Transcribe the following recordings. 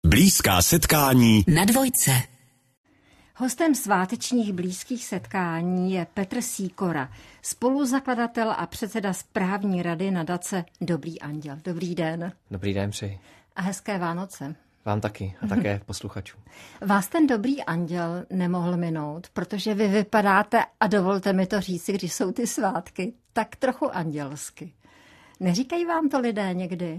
Blízká setkání na Dvojce. Hostem svátečních blízkých setkání je Petr Sýkora, spoluzakladatel a předseda správní rady nadace Dobrý anděl. Dobrý den. Dobrý den přeji. A hezké Vánoce. Vám taky a také posluchačům. Vás ten Dobrý anděl nemohl minout, protože vy vypadáte, a dovolte mi to říci, když jsou ty svátky, tak trochu andělsky. Neříkají vám to lidé někdy?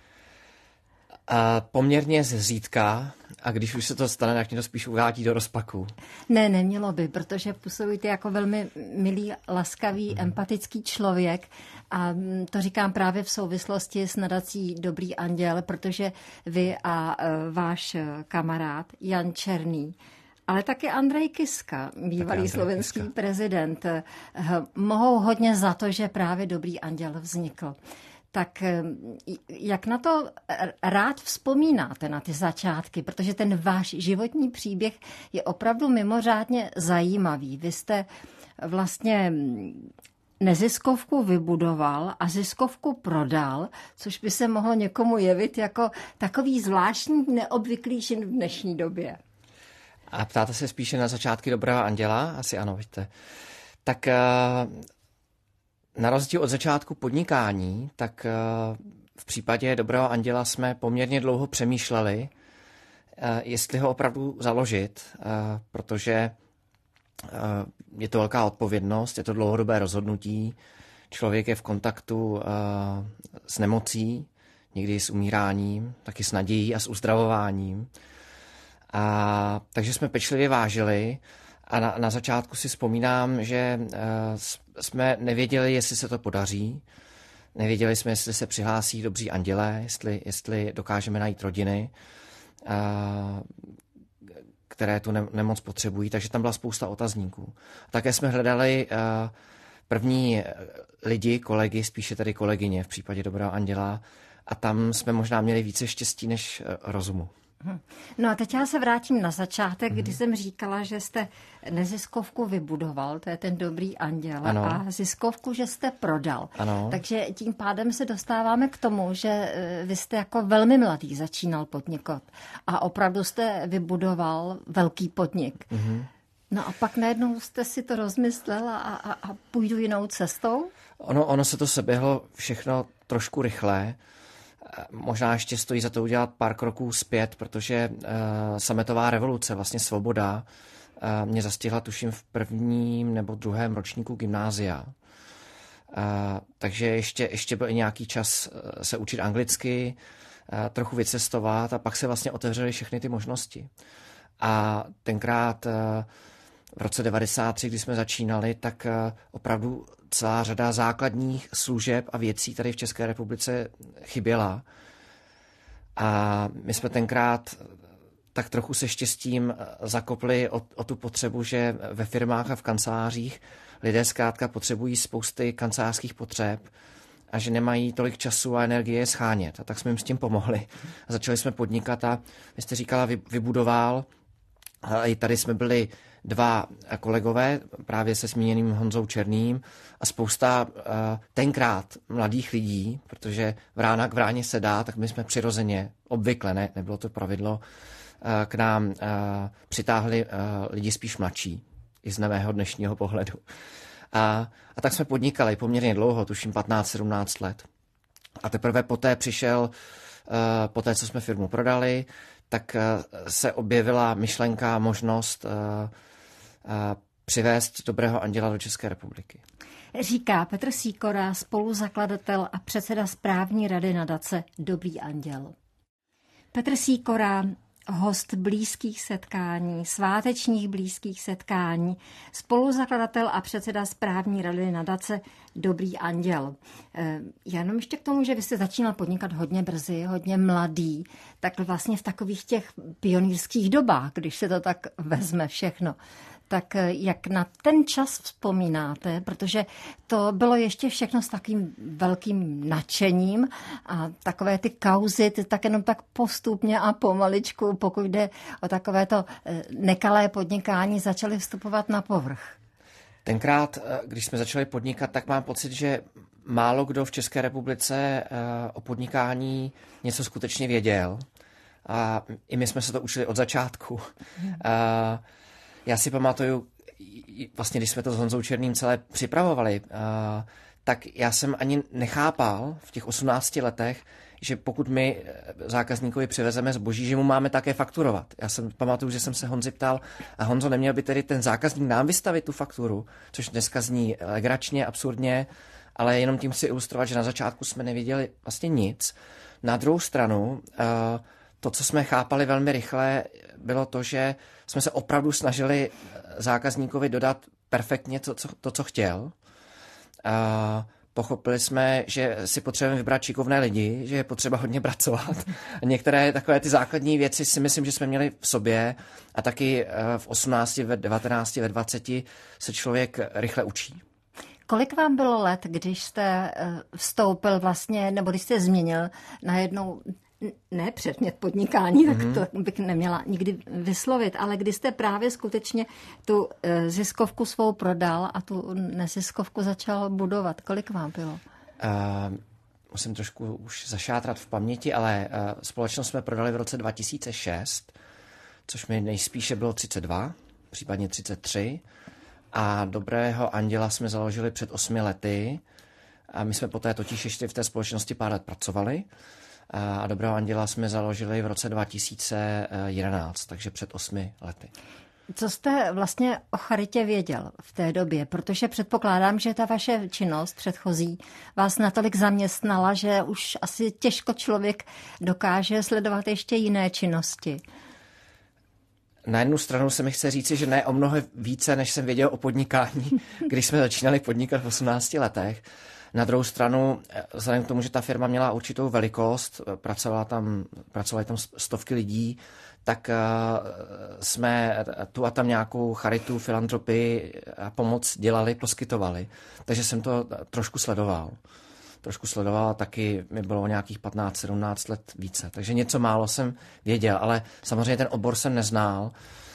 Poměrně zřídka, a když už se to stane, tak mě to spíš uvádí do rozpaku. Ne, nemělo by, protože působíte jako velmi milý, laskavý, empatický člověk a to říkám právě v souvislosti s nadací Dobrý anděl, protože vy a váš kamarád Jan Černý, ale taky Andrej Kiska, bývalý slovenský prezident, mohou hodně za to, že právě Dobrý anděl vznikl. Tak jak na to rád vzpomínáte, na ty začátky, protože ten váš životní příběh je opravdu mimořádně zajímavý. Vy jste vlastně neziskovku vybudoval a ziskovku prodal, což by se mohlo někomu jevit jako takový zvláštní, neobvyklý čin v dnešní době. A ptáte se spíše na začátky Dobrého anděla? Asi ano, vidíte. Tak na rozdíl od začátku podnikání, tak v případě Dobrého anděla jsme poměrně dlouho přemýšleli, jestli ho opravdu založit, protože je to velká odpovědnost, je to dlouhodobé rozhodnutí, člověk je v kontaktu s nemocí, někdy s umíráním, taky s nadějí a s uzdravováním. Takže jsme pečlivě vážili a na začátku si vzpomínám, že jsme nevěděli, jestli se to podaří. Nevěděli jsme, jestli se přihlásí dobří andělé, jestli dokážeme najít rodiny, které tu nemoc potřebují, takže tam byla spousta otazníků. Také jsme hledali první lidi, kolegy, spíše tady kolegyně v případě Dobrého anděla a tam jsme možná měli více štěstí než rozumu. No a teď já se vrátím na začátek, kdy jsem říkala, že jste neziskovku vybudoval, to je ten Dobrý anděl, ano. A ziskovku, že jste prodal. Ano. Takže tím pádem se dostáváme k tomu, že vy jste jako velmi mladý začínal podnikat a opravdu jste vybudoval velký podnik. No a pak najednou jste si to rozmyslel a půjdu jinou cestou? Ono se to seběhlo všechno trošku rychle. Možná ještě stojí za to udělat pár kroků zpět, protože sametová revoluce, vlastně svoboda, mě zastihla tuším v prvním nebo druhém ročníku gymnázia. Takže ještě byl nějaký čas se učit anglicky, trochu vycestovat a pak se vlastně otevřely všechny ty možnosti. A tenkrát v roce 1993, kdy jsme začínali, tak opravdu celá řada základních služeb a věcí tady v České republice chyběla. A my jsme tenkrát tak trochu se štěstím zakopli o tu potřebu, že ve firmách a v kancelářích lidé zkrátka potřebují spousty kancelářských potřeb a že nemají tolik času a energie schánět. A tak jsme jim s tím pomohli. A začali jsme podnikat a vy jste říkala, vybudoval. I tady jsme byli dva kolegové, právě se zmíněným Honzou Černým a spousta tenkrát mladých lidí, protože vrána k vráně se dá, tak my jsme přirozeně, obvykle, nebylo to pravidlo, k nám přitáhli lidi spíš mladší, i z mého dnešního pohledu. A tak jsme podnikali poměrně dlouho, tuším 15-17 let. A teprve poté přišel, poté co jsme firmu prodali, tak se objevila myšlenka, možnost přivést Dobrého anděla do České republiky. Říká Petr Sýkora, spoluzakladatel a předseda správní rady nadace Dobrý anděl. Petr Sýkora, host blízkých setkání, svátečních blízkých setkání, spoluzakladatel a předseda správní rady nadace Dobrý anděl. Já jenom ještě k tomu, že vy jste začínal podnikat hodně brzy, hodně mladý, tak vlastně v takových těch pionýrských dobách, když se to tak vezme všechno. Tak jak na ten čas vzpomínáte, protože to bylo ještě všechno s takým velkým nadšením a takové ty kauzy, ty tak jenom tak postupně a pomaličku, pokud jde o takovéto nekalé podnikání, začaly vstupovat na povrch. Tenkrát, když jsme začali podnikat, tak mám pocit, že málo kdo v České republice o podnikání něco skutečně věděl. A i my jsme se to učili od začátku. Já si pamatuju, vlastně když jsme to s Honzou Černým celé připravovali, tak já jsem ani nechápal v těch 18 letech, že pokud my zákazníkovi přivezeme zboží, že mu máme také fakturovat. Já jsem pamatuju, že jsem se Honzi ptal, a Honzo, neměl by tedy ten zákazník nám vystavit tu fakturu, což dneska zní legračně, absurdně, ale jenom tím chci ilustrovat, že na začátku jsme nevěděli vlastně nic. Na druhou stranu, to, co jsme chápali velmi rychle, bylo to, že jsme se opravdu snažili zákazníkovi dodat perfektně to, co chtěl. Pochopili jsme, že si potřebujeme vybrat šikovné lidi, že je potřeba hodně pracovat. Některé takové ty základní věci si myslím, že jsme měli v sobě a taky v 18, ve 19, ve 20 se člověk rychle učí. Kolik vám bylo let, když jste vstoupil vlastně, nebo když jste změnil najednou, ne předmět podnikání, tak to bych neměla nikdy vyslovit, ale kdy jste právě skutečně tu ziskovku svou prodal a tu neziskovku začal budovat. Kolik vám bylo? Musím trošku už zašátrat v paměti, ale společnost jsme prodali v roce 2006, což mi nejspíše bylo 32, případně 33. A Dobrého anděla jsme založili před 8 lety. A my jsme poté totiž ještě v té společnosti pár let pracovali. A Dobrého anděla jsme založili v roce 2011, takže před 8 lety. Co jste vlastně o charitě věděl v té době? Protože předpokládám, že ta vaše činnost předchozí vás natolik zaměstnala, že už asi těžko člověk dokáže sledovat ještě jiné činnosti. Na jednu stranu se mi chce říci, že ne o mnoho více, než jsem věděl o podnikání, když jsme začínali podnikat v 18 letech. Na druhou stranu, vzhledem k tomu, že ta firma měla určitou velikost, pracovaly tam stovky lidí, tak jsme tu a tam nějakou charitu, filantropii a pomoc dělali, poskytovali. Takže jsem to trošku sledoval. Taky mi bylo nějakých 15-17 let více. Takže něco málo jsem věděl, ale samozřejmě ten obor jsem neznal.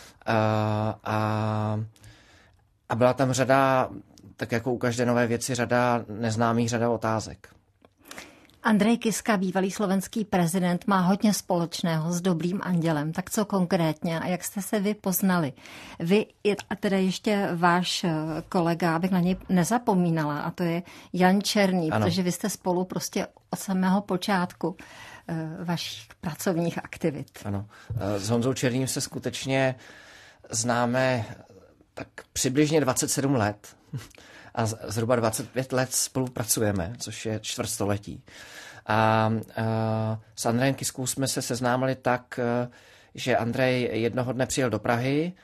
A byla tam řada, tak jako u každé nové věci, řada neznámých, řada otázek. Andrej Kiska, bývalý slovenský prezident, má hodně společného s Dobrým andělem. Tak co konkrétně a jak jste se vy poznali? Vy a teda ještě váš kolega, abych na něj nezapomínala, a to je Jan Černý, ano. Protože vy jste spolu prostě od samého počátku vašich pracovních aktivit. Ano. S Honzou Černým se skutečně známe tak přibližně 27 let. A zhruba 25 let spolupracujeme, což je čtvrtstoletí. A s Andrejem Kiskou jsme se seznámili tak, že Andrej jednoho dne přijel do Prahy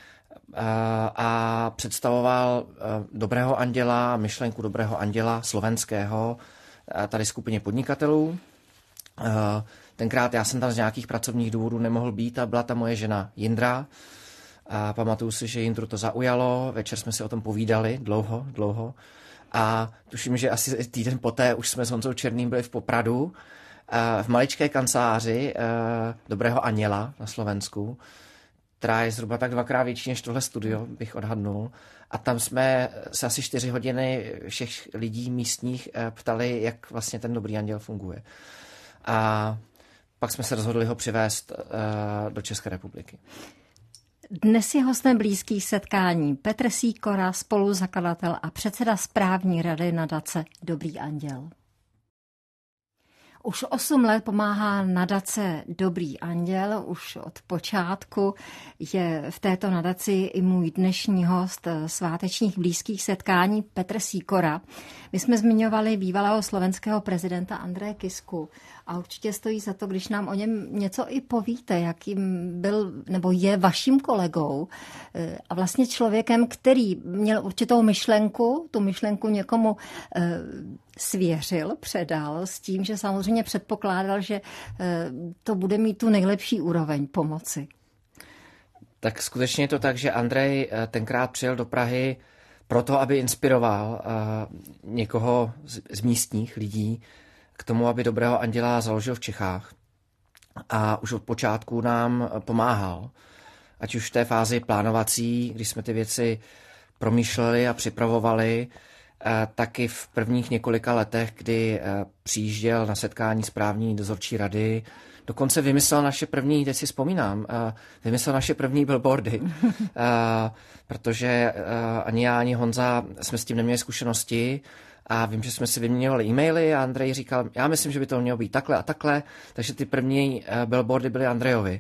a představoval Dobrého anděla, myšlenku Dobrého anděla slovenského, tady skupině podnikatelů. Tenkrát já jsem tam z nějakých pracovních důvodů nemohl být a byla tam moje žena Jindra. A pamatuju si, že Jindru to zaujalo, večer jsme si o tom povídali dlouho. A tuším, že asi týden poté už jsme s Honzou Černým byli v Popradu, v maličké kanceláři Dobrého anděla na Slovensku, která je zhruba tak 2x větší než tohle studio, bych odhadnul. A tam jsme se asi 4 hodiny všech lidí místních ptali, jak vlastně ten Dobrý anděl funguje. A pak jsme se rozhodli ho přivést do České republiky. Dnes je hostem blízkých setkání Petr Sýkora, spoluzakladatel a předseda správní rady nadace Dobrý anděl. Už 8 let pomáhá nadace Dobrý anděl, už od počátku je v této nadaci i můj dnešní host svátečních blízkých setkání Petr Sýkora. My jsme zmiňovali bývalého slovenského prezidenta Andreje Kisku a určitě stojí za to, když nám o něm něco i povíte, jakým byl nebo je vaším kolegou a vlastně člověkem, který měl určitou myšlenku, tu myšlenku někomu svěřil, předal s tím, že samozřejmě předpokládal, že to bude mít tu nejlepší úroveň pomoci. Tak skutečně je to tak, že Andrej tenkrát přijel do Prahy proto, aby inspiroval někoho z místních lidí k tomu, aby Dobrého anděla založil v Čechách. A už od počátku nám pomáhal. Ať už v té fázi plánovací, když jsme ty věci promýšleli a připravovali, taky v prvních několika letech, kdy přijížděl na setkání správní dozorčí rady dokonce vymyslel naše první, teď si vzpomínám, vymyslel naše první billboardy, protože ani já, ani Honza jsme s tím neměli zkušenosti a vím, že jsme si vyměňovali e-maily a Andrej říkal, já myslím, že by to mělo být takhle a takhle, takže ty první billboardy byly Andrejovi.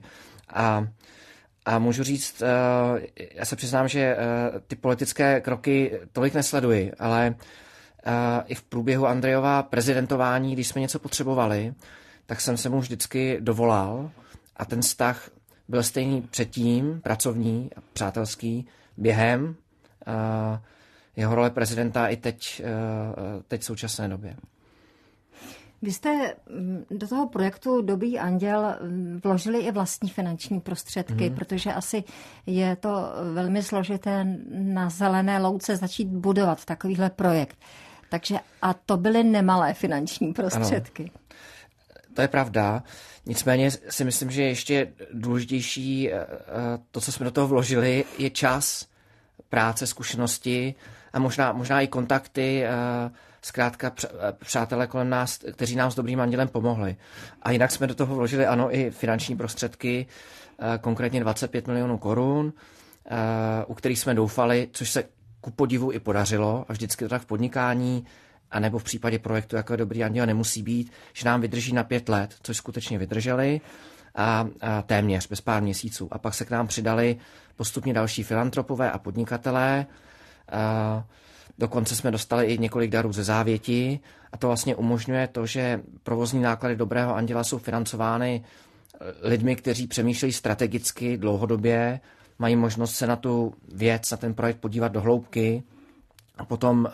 A můžu říct, já se přiznám, že ty politické kroky tolik nesleduji, ale i v průběhu Andrejova prezidentování, když jsme něco potřebovali, tak jsem se mu vždycky dovolal a ten vztah byl stejný předtím, pracovní a přátelský, během jeho role prezidenta i teď v současné době. Vy jste do toho projektu Dobrý anděl vložili i vlastní finanční prostředky, protože asi je to velmi složité na zelené louce začít budovat takovýhle projekt. Takže a to byly nemalé finanční prostředky. Ano, to je pravda. Nicméně si myslím, že ještě důležitější to, co jsme do toho vložili, je čas, práce, zkušenosti a možná i kontakty, zkrátka přátelé kolem nás, kteří nám s Dobrým andělem pomohli. A jinak jsme do toho vložili, ano, i finanční prostředky, konkrétně 25 milionů korun, u kterých jsme doufali, což se ku podivu i podařilo, a vždycky to tak v podnikání, anebo v případě projektu, jako je Dobrý anděl, nemusí být, že nám vydrží na 5 let, což skutečně vydrželi, a téměř bez pár měsíců. A pak se k nám přidali postupně další filantropové a podnikatelé. Dokonce jsme dostali i několik darů ze závěti a to vlastně umožňuje to, že provozní náklady Dobrého anděla jsou financovány lidmi, kteří přemýšlejí strategicky, dlouhodobě, mají možnost se na tu věc, na ten projekt podívat do hloubky a potom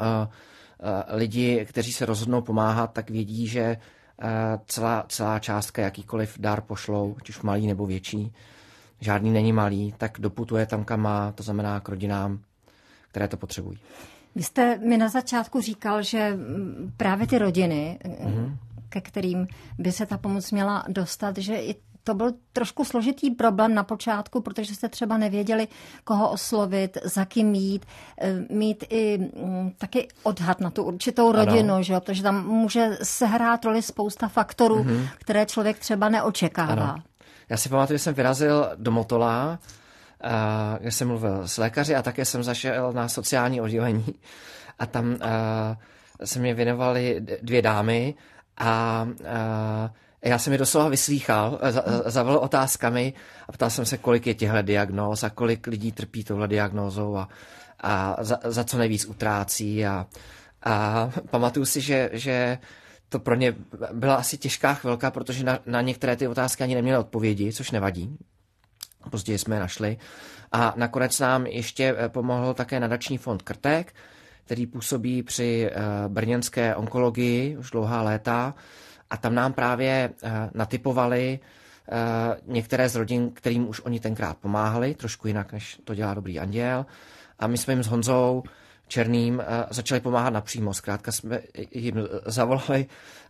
lidi, kteří se rozhodnou pomáhat, tak vědí, že celá částka, jakýkoliv dar pošlou, ať už malý nebo větší, žádný není malý, tak doputuje tam, kam má, to znamená k rodinám, které to potřebují. Vy jste mi na začátku říkal, že právě ty rodiny, ke kterým by se ta pomoc měla dostat, že i to byl trošku složitý problém na počátku, protože jste třeba nevěděli, koho oslovit, za kým jít, mít i taky odhad na tu určitou rodinu, že? Protože tam může sehrát roli spousta faktorů, které člověk třeba neočekává. Ano. Já si pamatuju, že jsem vyrazil do Motola, kde jsem mluvil s lékaři a také jsem zašel na sociální oddělení a tam se mě věnovaly 2 dámy a já jsem je doslova vyslýchal, zavolal otázkami a ptal jsem se, kolik je těchto diagnóz a kolik lidí trpí touhle diagnózou a za co nejvíc utrácí a pamatuju si, že to pro ně byla asi těžká chvilka, protože na některé ty otázky ani neměly odpovědi, což nevadí. Později jsme je našli. A nakonec nám ještě pomohl také nadační fond Krtek, který působí při brněnské onkologii už dlouhá léta. A tam nám právě natipovali některé z rodin, kterým už oni tenkrát pomáhali, trošku jinak, než to dělá Dobrý anděl. A my jsme jim s Honzou Černým začali pomáhat napřímo. Zkrátka jsme jim zavolali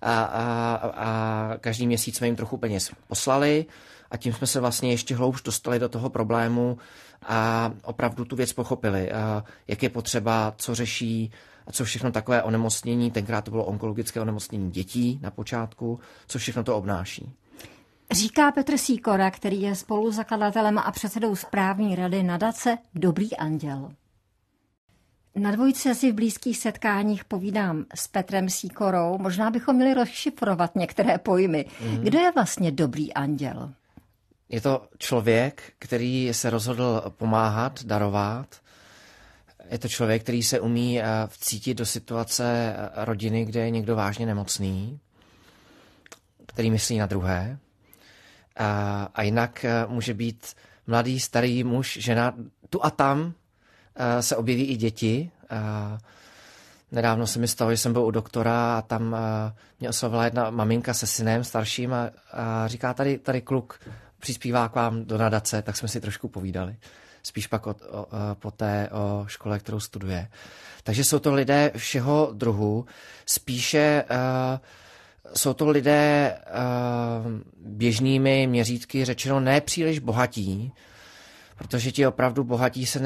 a každý měsíc jsme jim trochu peněz poslali a tím jsme se vlastně ještě hloubš dostali do toho problému a opravdu tu věc pochopili, jak je potřeba, co řeší a co všechno takové onemocnění, tenkrát to bylo onkologické onemocnění dětí na počátku, co všechno to obnáší. Říká Petr Sýkora, který je spoluzakladatelem a předsedou správní rady nadace Dobrý anděl. Na dvojce si v blízkých setkáních povídám s Petrem Sýkorou. Možná bychom měli rozšifrovat některé pojmy. Kdo je vlastně Dobrý anděl? Je to člověk, který se rozhodl pomáhat, darovat. Je to člověk, který se umí vcítit do situace rodiny, kde je někdo vážně nemocný, který myslí na druhé. A jinak může být mladý, starý muž, žena. Tu a tam se objeví i děti. Nedávno se mi stalo, že jsem byl u doktora a tam mě oslovila jedna maminka se synem starším a říká, tady kluk přispívá k vám do nadace, tak jsme si trošku povídali. Spíš pak poté o škole, kterou studuje. Takže jsou to lidé všeho druhu. Spíše jsou to lidé běžnými měřítky řečeno ne příliš bohatí, protože ti opravdu bohatí se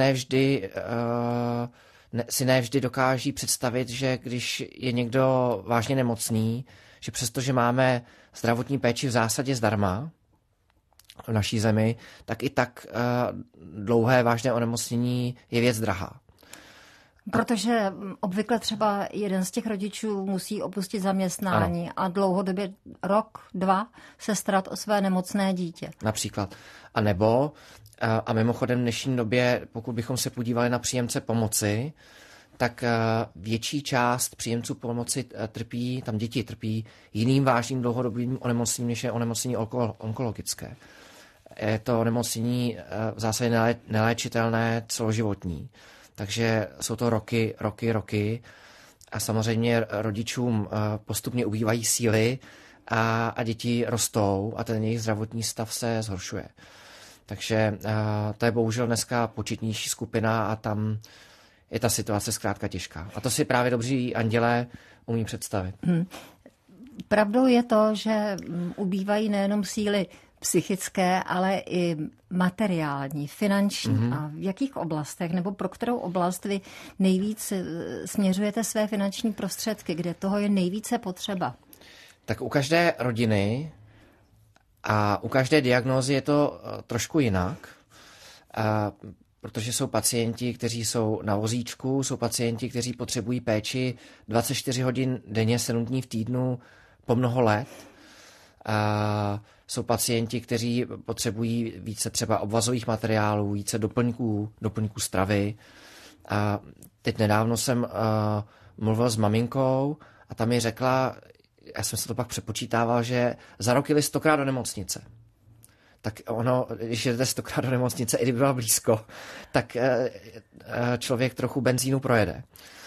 nevždy dokáží představit, že když je někdo vážně nemocný, že přestože máme zdravotní péči v zásadě zdarma v naší zemi, tak i tak dlouhé vážné onemocnění je věc drahá. Protože obvykle třeba jeden z těch rodičů musí opustit zaměstnání a dlouhodobě rok, 2 se starat o své nemocné dítě. Například. A nebo, a mimochodem v dnešní době, pokud bychom se podívali na příjemce pomoci, tak větší část příjemců pomoci trpí, tam děti trpí jiným vážným dlouhodobým onemocněním, než je onemocnění onkologické. Je to onemocnění v zásadě neléčitelné, celoživotní. Takže jsou to roky a samozřejmě rodičům postupně ubývají síly a děti rostou a ten jejich zdravotní stav se zhoršuje. Takže to je bohužel dneska početnější skupina a tam je ta situace zkrátka těžká. A to si právě dobří andělé umí představit. Pravdou je to, že ubývají nejenom síly psychické, ale i materiální, finanční. A v jakých oblastech, nebo pro kterou oblast vy nejvíc směřujete své finanční prostředky, kde toho je nejvíce potřeba? Tak u každé rodiny a u každé diagnózy je to trošku jinak, protože jsou pacienti, kteří jsou na vozíčku, jsou pacienti, kteří potřebují péči 24 hodin denně, 7 dní v týdnu po mnoho let. Jsou pacienti, kteří potřebují více třeba obvazových materiálů, více doplňků stravy. A teď nedávno jsem mluvil s maminkou a ta mi řekla, já jsem se to pak přepočítával, že za rok jeli 100krát do nemocnice. Tak ono, když jdete 100krát do nemocnice, i kdyby byla blízko, tak člověk trochu benzínu projede.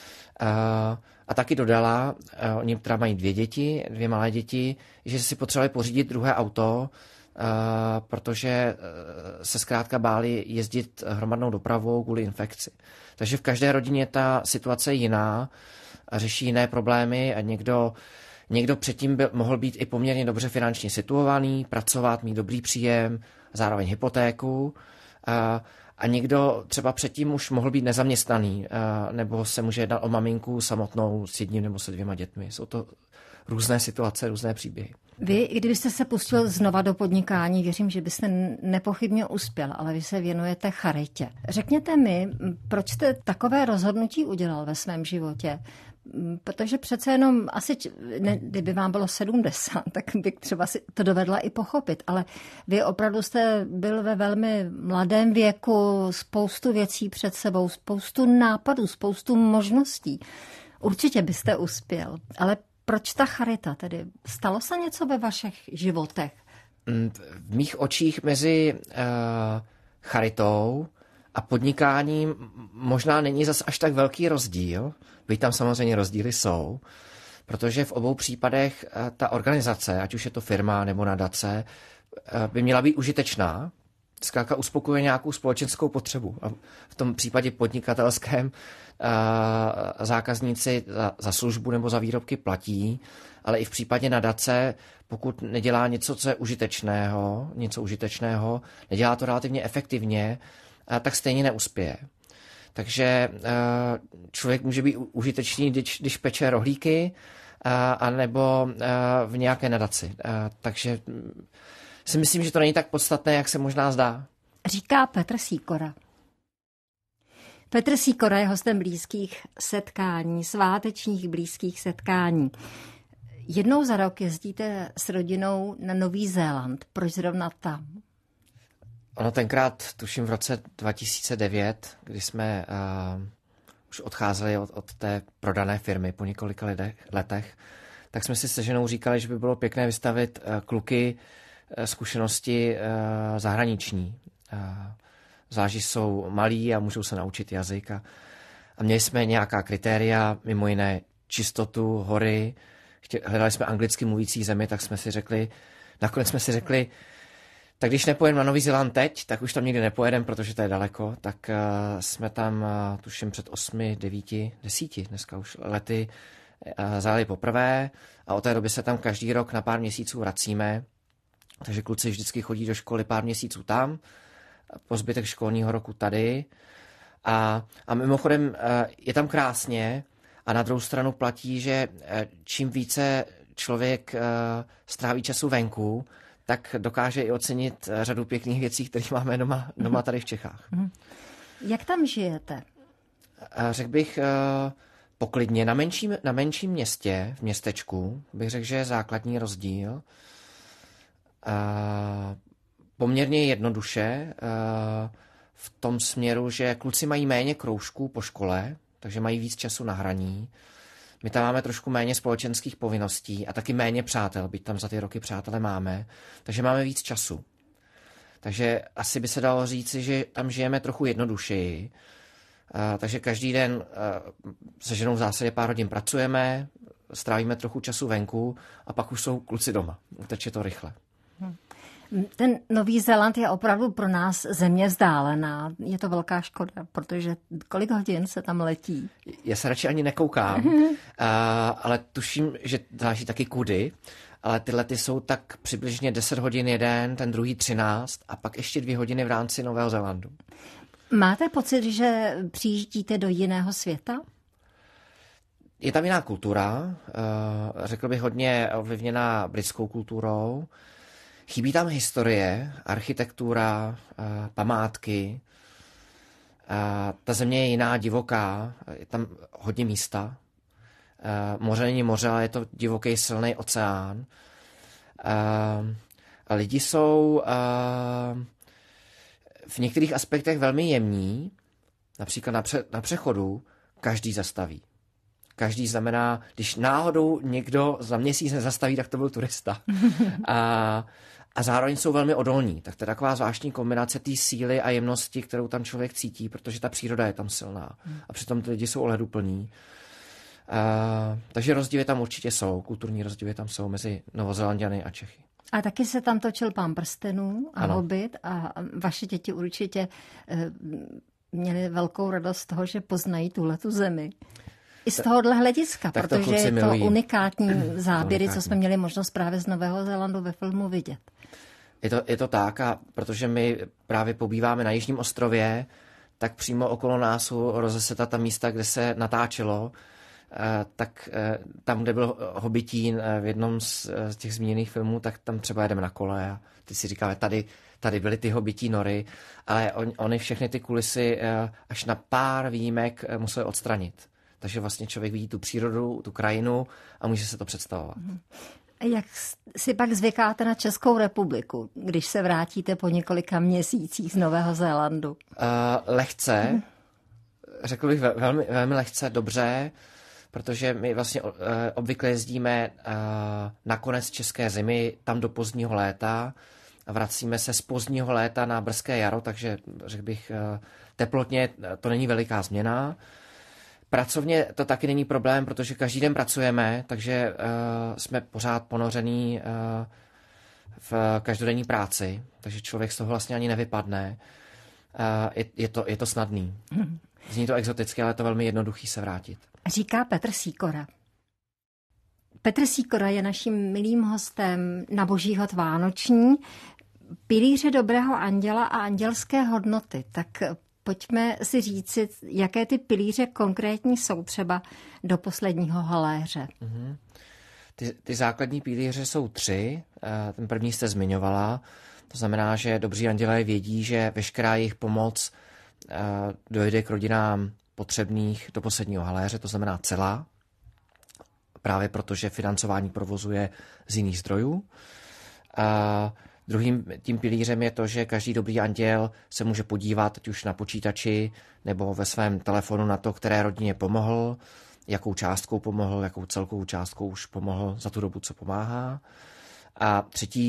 A taky dodala, oni teda mají 2 děti, 2 malé děti, že si potřebovali pořídit druhé auto, protože se zkrátka báli jezdit hromadnou dopravou kvůli infekci. Takže v každé rodině ta situace je jiná a řeší jiné problémy a někdo předtím mohl být i poměrně dobře finančně situovaný, pracovat, mít dobrý příjem, zároveň hypotéku. A někdo třeba předtím už mohl být nezaměstnaný, nebo se může jednat o maminku samotnou s 1 nebo se 2 dětmi. Jsou to různé situace, různé příběhy. Vy, kdybyste se pustil znova do podnikání, věřím, že byste nepochybně uspěl, ale vy se věnujete charitě. Řekněte mi, proč jste takové rozhodnutí udělal ve svém životě? Protože přece jenom asi, kdyby vám bylo 70, tak bych třeba si to dovedla i pochopit, ale vy opravdu jste byl ve velmi mladém věku, spoustu věcí před sebou, spoustu nápadů, spoustu možností. Určitě byste uspěl, ale proč ta charita tedy? Stalo se něco ve vašich životech? V mých očích mezi charitou a podnikáním možná není zas až tak velký rozdíl, byť tam samozřejmě rozdíly jsou, protože v obou případech ta organizace, ať už je to firma nebo nadace, by měla být užitečná, zkrátka uspokojuje nějakou společenskou potřebu. A v tom případě podnikatelském zákazníci za službu nebo za výrobky platí, ale i v případě nadace, pokud nedělá něco, co je užitečného, nedělá to relativně efektivně, tak stejně neuspěje. Takže člověk může být užitečný, když peče rohlíky, anebo v nějaké nadaci. Takže si myslím, že to není tak podstatné, jak se možná zdá. Říká Petr Sýkora. Petr Sýkora je hostem blízkých setkání, svátečních blízkých setkání. Jednou za rok jezdíte s rodinou na Nový Zéland. Proč zrovna tam? Ono tenkrát, tuším v roce 2009, kdy jsme už odcházeli od té prodané firmy po několika letech, tak jsme si se ženou říkali, že by bylo pěkné vystavit kluky zkušenosti zahraniční. Zvlášť jsou malí a můžou se naučit jazyk. A měli jsme nějaká kritéria, mimo jiné čistotu, hory. Hledali jsme anglicky mluvící zemi, tak nakonec jsme si řekli, tak když nepojedeme na Nový Zéland teď, tak už tam nikdy nepojedeme, protože to je daleko, tak jsme tam, tuším před 8, 9, 10 dneska už lety zajeli poprvé a od té doby se tam každý rok na pár měsíců vracíme, takže kluci vždycky chodí do školy pár měsíců tam, po zbytek školního roku tady a mimochodem je tam krásně a na druhou stranu platí, že čím více člověk stráví času venku, tak dokáže i ocenit řadu pěkných věcí, které máme doma tady v Čechách. Jak tam žijete? Řekl bych poklidně. Na menším městě, v městečku, bych řekl, že je základní rozdíl. Poměrně jednoduše v tom směru, že kluci mají méně kroužků po škole, takže mají víc času na hraní. My tam máme trošku méně společenských povinností a taky méně přátel, byť tam za ty roky přátele máme, takže máme víc času. Takže asi by se dalo říci, že tam žijeme trochu jednodušeji. Takže každý den se ženou v zásadě pár hodin pracujeme, strávíme trochu času venku a pak už jsou kluci doma. Uteče to rychle. Ten Nový Zéland je opravdu pro nás země vzdálená. Je to velká škoda, protože kolik hodin se tam letí? Já se radši ani nekoukám, ale tuším, že záleží taky kudy, ale ty lety jsou tak přibližně 10 hodin jeden, ten druhý 13 a pak ještě 2 hodiny v rámci Nového Zélandu. Máte pocit, že přijíždíte do jiného světa? Je tam jiná kultura, řekl bych hodně ovlivněná britskou kulturou. Chybí tam historie, architektura, památky. Ta země je jiná, divoká, je tam hodně místa. Moře není moře, ale je to divoký, silný oceán. Lidi jsou v některých aspektech velmi jemní. Například na přechodu každý zastaví. Každý znamená, když náhodou někdo za měsíc nezastaví, tak to byl turista. A zároveň jsou velmi odolní. Tak to je taková zvláštní kombinace té síly a jemnosti, kterou tam člověk cítí, protože ta příroda je tam silná. A přitom ty lidi jsou ohleduplní. Takže rozdíly tam určitě jsou. Kulturní rozdíly tam jsou mezi Novozélanďany a Čechy. A taky se tam točil Pán prstenů a Hobbit a vaše děti určitě měly velkou radost z toho, že poznají tuhletu zemi. I z tohohle hlediska, protože je to unikátní záběry, co jsme měli možnost právě z Nového Zélandu ve filmu vidět. Je to tak, a protože my právě pobýváme na Jižním ostrově, tak přímo okolo nás jsou rozeseta ta místa, kde se natáčelo, tak tam, kde byl Hobbitín v jednom z těch zmíněných filmů, tak tam třeba jedeme na kole a ty si říkáme, tady byly ty hobbití nory, ale oni všechny ty kulisy až na pár výjimek museli odstranit. Takže vlastně člověk vidí tu přírodu, tu krajinu a může se to představovat. Jak si pak zvykáte na Českou republiku, když se vrátíte po několika měsících z Nového Zélandu? Lehce, řekl bych velmi, velmi lehce, dobře, protože my vlastně obvykle jezdíme na konec české zimy, tam do pozdního léta a vracíme se z pozdního léta na brzké jaro, takže řekl bych teplotně to není veliká změna. Pracovně to taky není problém, protože každý den pracujeme, takže jsme pořád ponořený v každodenní práci, takže člověk z toho vlastně ani nevypadne. Je to snadný. Zní to exoticky, ale je to velmi jednoduchý se vrátit. Říká Petr Sýkora. Petr Sýkora je naším milým hostem na Boží hod vánoční. Pilíře dobrého anděla a andělské hodnoty. Tak pojďme si říci, jaké ty pilíře konkrétní jsou třeba do posledního haléře. Ty základní pilíře jsou 3. Ten první jste zmiňovala. To znamená, že dobří andělé vědí, že veškerá jejich pomoc dojde k rodinám potřebných do posledního haléře, to znamená celá. Právě protože financování provozuje z jiných zdrojů. Druhým tím pilířem je to, že každý dobrý anděl se může podívat ať už na počítači nebo ve svém telefonu na to, které rodině pomohl, jakou částkou pomohl, jakou celkovou částkou už pomohl za tu dobu, co pomáhá. A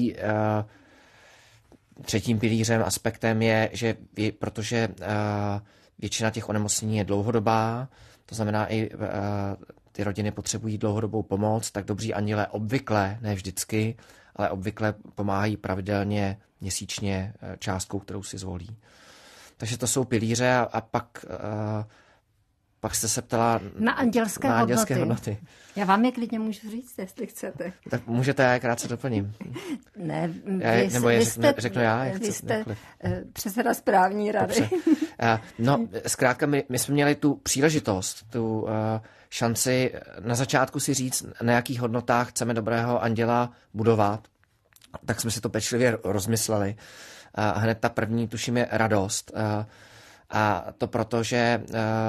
třetím pilířem, aspektem je, že protože většina těch onemocnění je dlouhodobá, to znamená i ty rodiny potřebují dlouhodobou pomoc, tak dobří andělé obvykle, ne vždycky, ale obvykle pomáhají pravidelně měsíčně částkou, kterou si zvolí. Takže to jsou pilíře a pak Pak jste se ptala na andělské hodnoty. Já vám je klidně můžu říct, jestli chcete. Tak můžete, já je krátce doplním. Ne, řeknu já. Vy jste předseda správní rady. No, zkrátka my jsme měli tu příležitost, tu šanci na začátku si říct, na jakých hodnotách chceme dobrého anděla budovat. Tak jsme si to pečlivě rozmysleli. A hned ta první, tuším, je radost. A to proto, že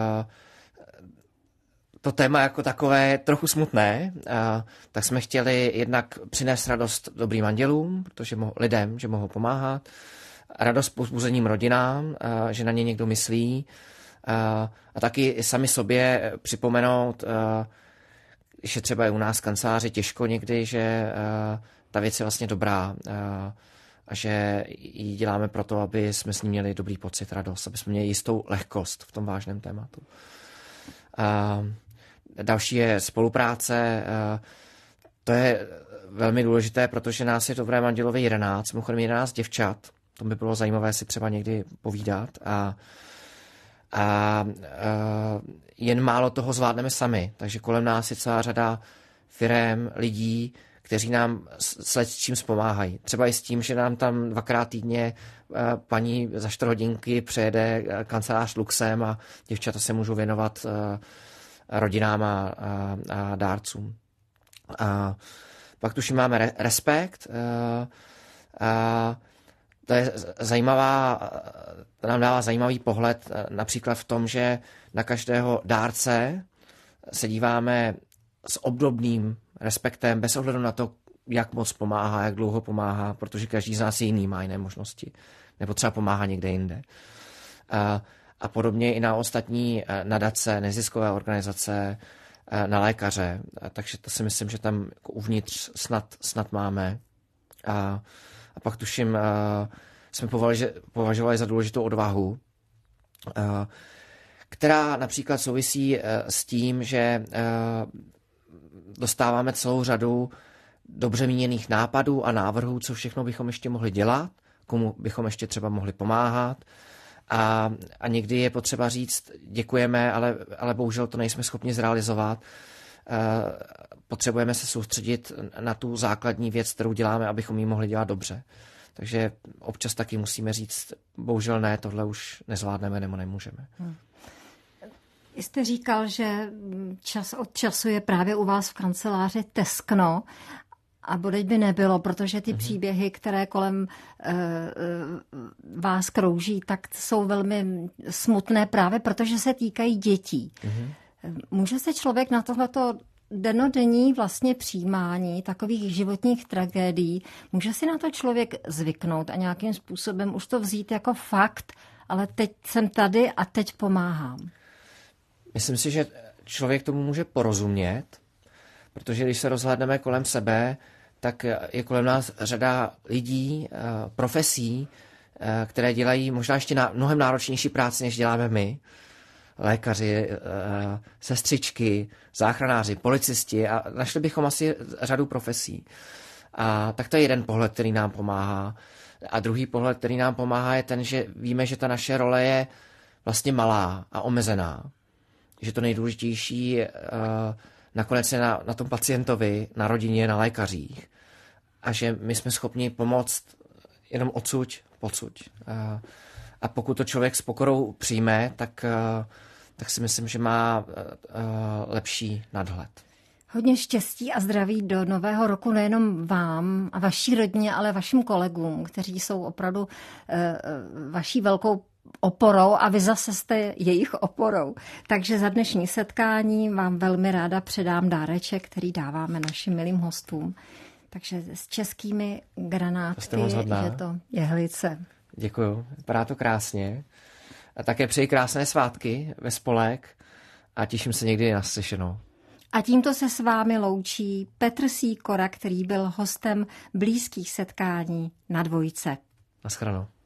to téma jako takové je trochu smutné, tak jsme chtěli jednak přinést radost dobrým andělům, protože lidem, že mohou pomáhat, radost povzbuzením rodinám, že na ně někdo myslí, a taky sami sobě připomenout, že třeba je u nás v kanceláři těžko někdy, že ta věc je vlastně dobrá a že ji děláme proto, aby jsme s ní měli dobrý pocit, radost, aby jsme měli jistou lehkost v tom vážném tématu. Další je spolupráce. To je velmi důležité, protože nás je dobrém andělovi 11, mimochodem 11 děvčat. To by bylo zajímavé si třeba někdy povídat. A jen málo toho zvládneme sami. Takže kolem nás je celá řada firem, lidí, kteří nám s čím pomáhají. Třeba i s tím, že nám tam 2krát týdně paní za 4 hodinky přejede kancelář Luxem a děvčata se můžou věnovat rodinám a dárcům. A pak tuším máme Respekt. To je zajímavá, to nám dává zajímavý pohled například v tom, že na každého dárce se díváme s obdobným respektem, bez ohledu na to, jak moc pomáhá, jak dlouho pomáhá, protože každý z nás je jiný, má jiné možnosti. Nebo třeba pomáhá někde jinde. A podobně i na ostatní nadace, neziskové organizace, na lékaře. Takže to si myslím, že tam jako uvnitř snad máme. A pak tuším, jsme považovali za důležitou odvahu, která například souvisí s tím, že dostáváme celou řadu dobře míněných nápadů a návrhů, co všechno bychom ještě mohli dělat, komu bychom ještě třeba mohli pomáhat. A někdy je potřeba říct, děkujeme, ale bohužel to nejsme schopni zrealizovat. Potřebujeme se soustředit na tu základní věc, kterou děláme, abychom ji mohli dělat dobře. Takže občas taky musíme říct, bohužel ne, tohle už nezvládneme nebo nemůžeme. Jste říkal, že čas od času je právě u vás v kanceláři teskno a bodejť by nebylo, protože ty příběhy, které kolem vás krouží, tak jsou velmi smutné právě, protože se týkají dětí. Může se člověk na tohleto dennodenní vlastně přijímání takových životních tragédií, může si na to člověk zvyknout a nějakým způsobem už to vzít jako fakt, ale teď jsem tady a teď pomáhám. Myslím si, že člověk tomu může porozumět, protože když se rozhlédneme kolem sebe, tak je kolem nás řada lidí, profesí, které dělají možná ještě mnohem náročnější práci, než děláme my. Lékaři, sestřičky, záchranáři, policisti a našli bychom asi řadu profesí. A tak to je jeden pohled, který nám pomáhá. A druhý pohled, který nám pomáhá, je ten, že víme, že ta naše role je vlastně malá a omezená. Že to nejdůležitější nakonec je na tom pacientovi, na rodině, na lékařích. A že my jsme schopni pomoct jenom odsuť, pocud. A pokud to člověk s pokorou přijme, tak si myslím, že má lepší nadhled. Hodně štěstí a zdraví do nového roku nejenom vám a vaší rodině, ale vašim kolegům, kteří jsou opravdu vaší velkou oporou a vy zase jste jejich oporou. Takže za dnešní setkání vám velmi ráda předám dáreček, který dáváme našim milým hostům. Takže s českými granátky, že to jehlice. Děkuju, vypadá to krásně. A také přeji krásné svátky ve spolek a těším se někdy na slyšenou. A tímto se s vámi loučí Petr Sýkora, který byl hostem blízkých setkání na Dvojce. Naschledanou.